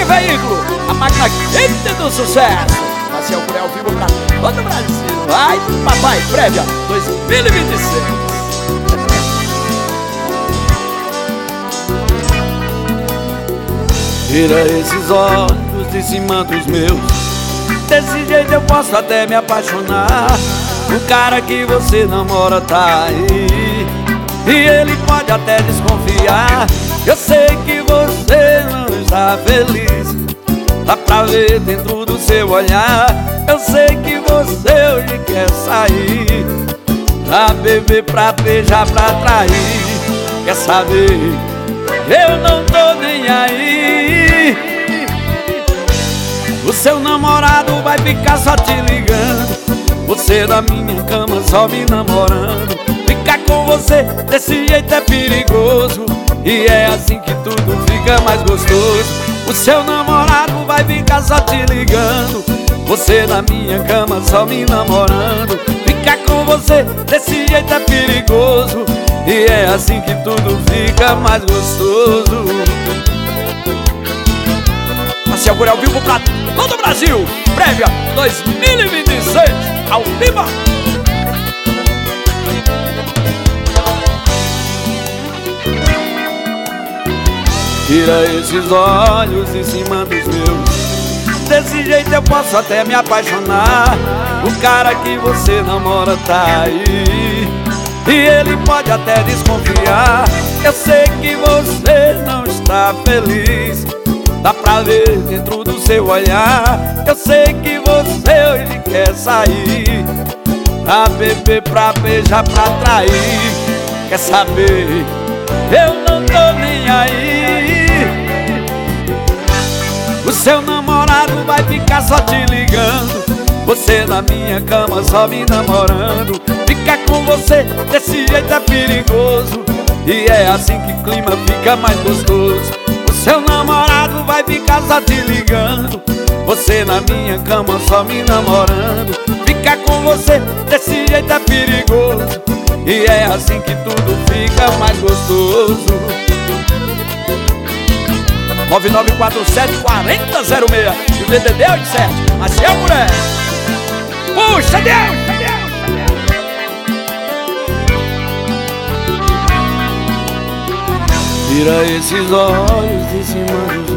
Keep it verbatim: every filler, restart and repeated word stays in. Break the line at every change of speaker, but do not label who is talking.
veículo, a máquina quente do sucesso. Marcel Curé ao vivo pra todo o Brasil. Vai, papai, prévia dois mil e vinte e seis.
Tira esses olhos de cima dos meus. Desse jeito eu posso até me apaixonar. O cara que você namora tá aí, e ele pode até desconfiar. Eu sei que você não está feliz, dá pra ver dentro do seu olhar. Eu sei que você hoje quer sair pra beber, pra beijar, pra trair. Quer saber? Eu não tô nem aí. O seu namorado vai ficar só te ligando, você da minha cama só me namorando. Ficar com você desse jeito é perigoso, e é assim que tudo fica mais gostoso. O seu namorado vai ficar só te ligando, você na minha cama só me namorando. Ficar com você desse jeito é perigoso, e é assim que tudo fica mais gostoso.
Marcel Curé ao vivo pra todo o Brasil. Prévia dois mil e vinte e seis, ao vivo.
Tira esses olhos em cima dos meus. Desse jeito eu posso até me apaixonar. O cara que você namora tá aí, e ele pode até desconfiar. Eu sei que você não está feliz, dá pra ver dentro do seu olhar. Eu sei que você hoje quer sair pra beber, pra beijar, pra trair. Quer saber? Eu não tô nem aí. O seu namorado vai ficar só te ligando, você na minha cama só me namorando. Ficar com você desse jeito é perigoso, e é assim que o clima fica mais gostoso. O seu namorado vai ficar só te ligando, você na minha cama só me namorando. Ficar com você desse jeito é perigoso, e é assim que tudo fica mais gostoso.
nove nove quatro sete, quatro zero zero seis e o D D D oitenta e sete. Marcel Curé. Puxa, Deus!
Tira esses olhos de cima dos